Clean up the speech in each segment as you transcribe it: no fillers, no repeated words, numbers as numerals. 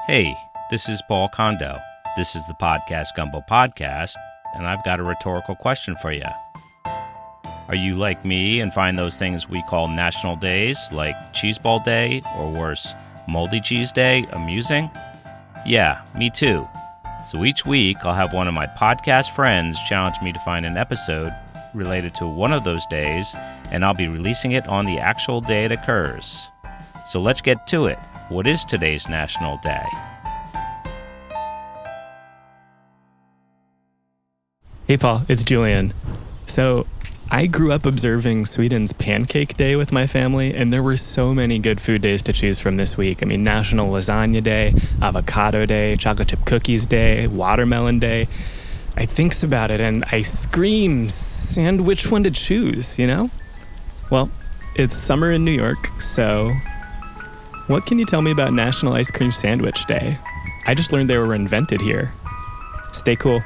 Hey, this is Paul Kondo. This is the Podcast Gumbo Podcast, and I've got a rhetorical question for you. Are you like me and find those things we call national days, like Cheese Ball Day, or worse, Moldy Cheese Day, amusing? Yeah, me too. So each week, I'll have one of my podcast friends challenge me to find an episode related to one of those days, and I'll be releasing it on the actual day it occurs. So let's get to it. What is today's National Day? Hey Paul, it's Julian. So I grew up observing Sweden's Pancake Day with my family, and there were so many good food days to choose from this week. I mean, National Lasagna Day, Avocado Day, Chocolate Chip Cookies Day, Watermelon Day. I thinks about it and I screams, and which one to choose, you know? Well, it's summer in New York, so what can you tell me about National Ice Cream Sandwich Day? I just learned they were invented here. Stay cool.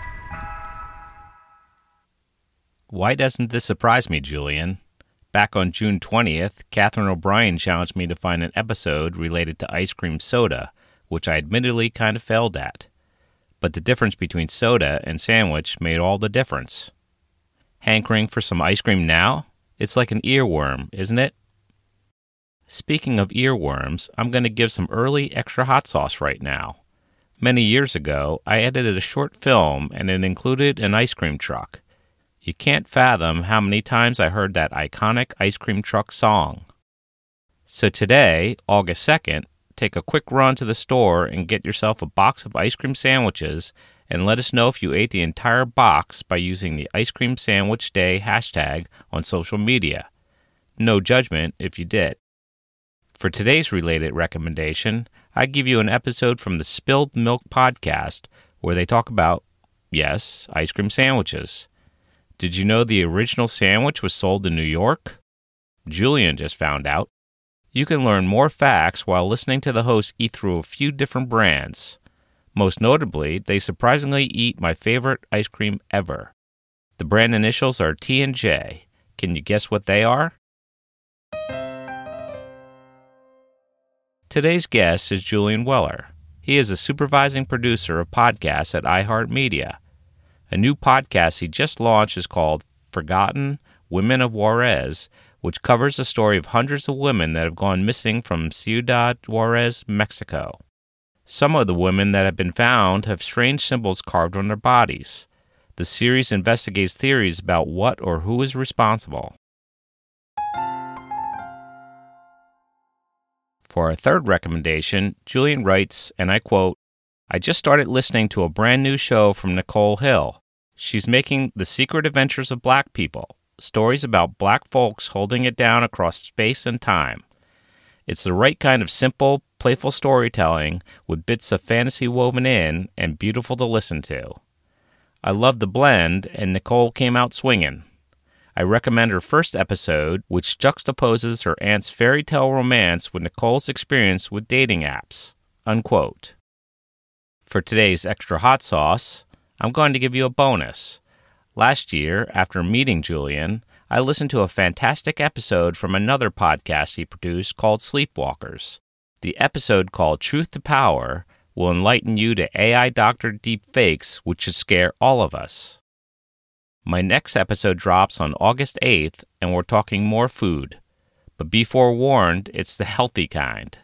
Why doesn't this surprise me, Julian? Back on June 20th, Catherine O'Brien challenged me to find an episode related to ice cream soda, which I admittedly kind of failed at. But the difference between soda and sandwich made all the difference. Hankering for some ice cream now? It's like an earworm, isn't it? Speaking of earworms, I'm going to give some early extra hot sauce right now. Many years ago, I edited a short film and it included an ice cream truck. You can't fathom how many times I heard that iconic ice cream truck song. So today, August 2nd, take a quick run to the store and get yourself a box of ice cream sandwiches and let us know if you ate the entire box by using the Ice Cream Sandwich Day hashtag on social media. No judgment if you did. For today's related recommendation, I give you an episode from the Spilled Milk podcast where they talk about, yes, ice cream sandwiches. Did you know the original sandwich was sold in New York? Julian just found out. You can learn more facts while listening to the host eat through a few different brands. Most notably, they surprisingly eat my favorite ice cream ever. The brand initials are T and J. Can you guess what they are? Today's guest is Julian Weller. He is a supervising producer of podcasts at iHeartMedia. A new podcast he just launched is called Forgotten Women of Juarez, which covers the story of hundreds of women that have gone missing from Ciudad Juarez, Mexico. Some of the women that have been found have strange symbols carved on their bodies. The series investigates theories about what or who is responsible. For our third recommendation, Julian writes, and I quote, I just started listening to a brand new show from Nicole Hill. She's making The Secret Adventures of Black People, stories about black folks holding it down across space and time. It's the right kind of simple, playful storytelling with bits of fantasy woven in and beautiful to listen to. I love the blend, and Nicole came out swinging. I recommend her first episode, which juxtaposes her aunt's fairy tale romance with Nicole's experience with dating apps. Unquote. For today's extra hot sauce, I'm going to give you a bonus. Last year, after meeting Julian, I listened to a fantastic episode from another podcast he produced called Sleepwalkers. The episode called Truth to Power will enlighten you to AI-doctored deepfakes, which should scare all of us. My next episode drops on August 8th, and we're talking more food. But be forewarned, it's the healthy kind.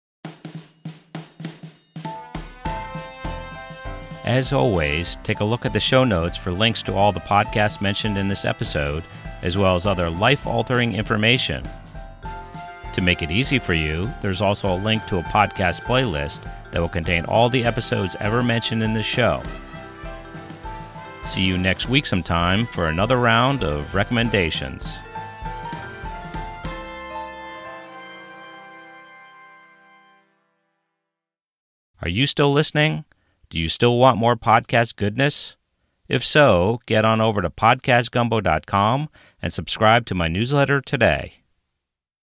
As always, take a look at the show notes for links to all the podcasts mentioned in this episode, as well as other life-altering information. To make it easy for you, there's also a link to a podcast playlist that will contain all the episodes ever mentioned in this show. See you next week sometime for another round of recommendations. Are you still listening? Do you still want more podcast goodness? If so, get on over to podcastgumbo.com and subscribe to my newsletter today.